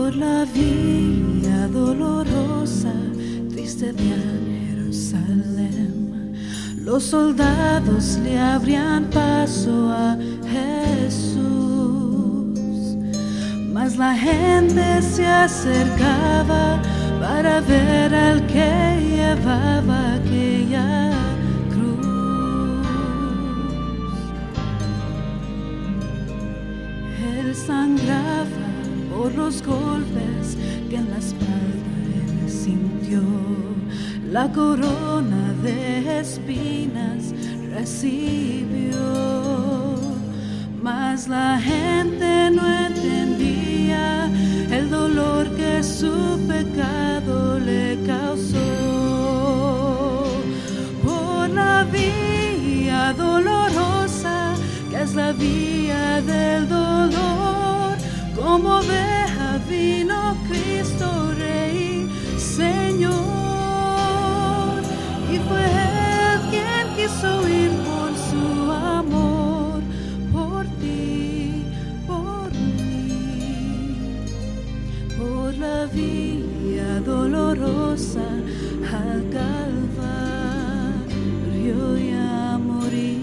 Por la vía dolorosa, triste de Jerusalén, los soldados le abrían paso a Jesús, mas la gente se acercaba para ver al que llevaba aquella cruz. Él sangraba por los golpes que en la espalda él sintió, la corona de espinas recibió, mas la gente no entendía el dolor que su pecado le causó. Por la vía dolorosa, que es la vía del dolor, como oveja vino Cristo Rey, Señor, y fue Él quien quiso ir por su amor, por ti, por mí, por la vía dolorosa al Calvario y a morir.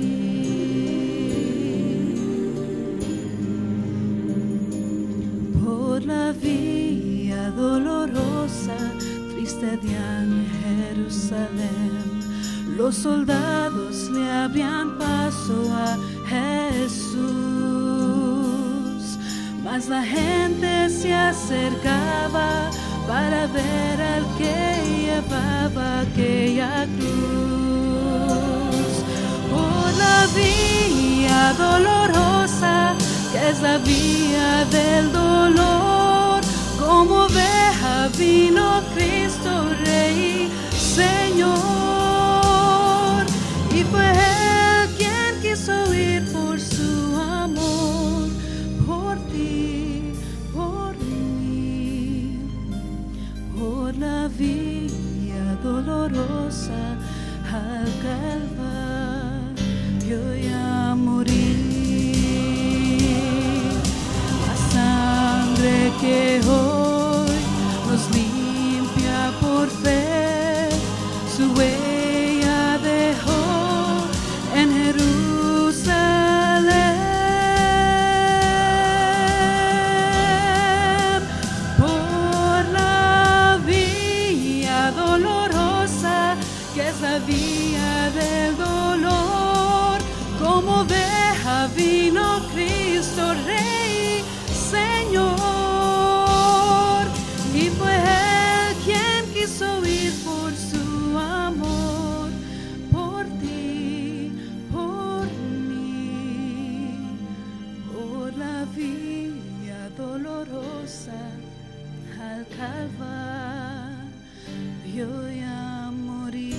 Por la vía dolorosa, triste de Jerusalén, los soldados le abrían paso a Jesús, mas la gente se acercaba para ver al que llevaba aquella cruz. Por la vía dolorosa, que es la vía del dolor, como oveja vino Cristo Rey, Señor, y fue Él quien quiso ir por su amor, por ti, por mí, por la vía dolorosa al Calvario y a morir. Que hoy nos limpia por fe, su huella dejó en Jerusalén. Por la vía dolorosa, que es la vía del dolor, como oveja vino Cristo Rey, Señor, y fue Él quien quiso ir por su amor, por ti, por mí, por la vía dolorosa al Calvario y a morir.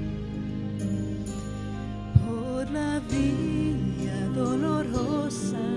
Por la vía dolorosa